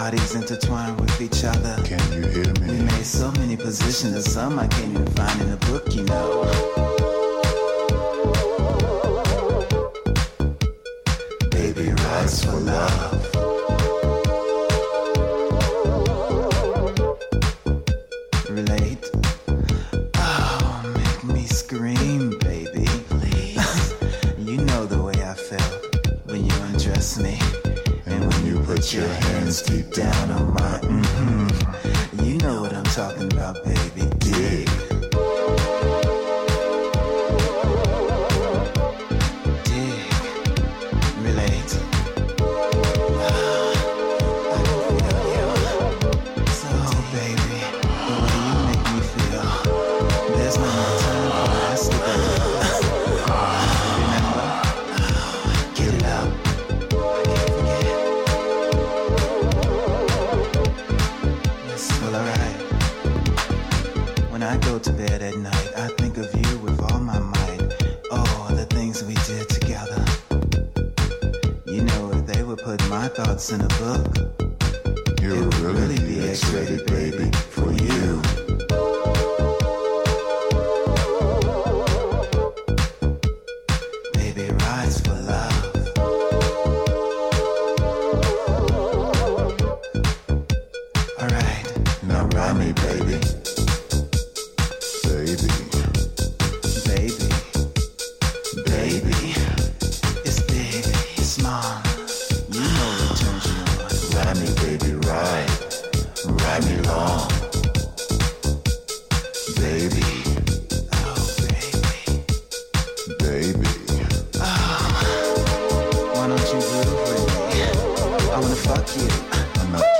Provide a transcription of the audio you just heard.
bodies intertwined with each other. Can you hear me? We made so many positions that some I can't even find in a book, you know. Baby rides for love. Relate. Oh, make me scream, baby, please. You know the way I felt when you undress me. And when you put your hands deep down on my You know what I'm talking about, baby. dig. Dig. Relate. I can feel you. So, baby, the way you make me feel. There's no more time for us to go. Remember? Get it up. I can't forget. Yes, well, alright. When I go to bed at night, I think of you with all my might. Oh, the things we did together. You know, if they would put my thoughts in a book, You'll it would really be X-rated, baby, for you. Baby, rise for love. Alright. Now ride me, baby.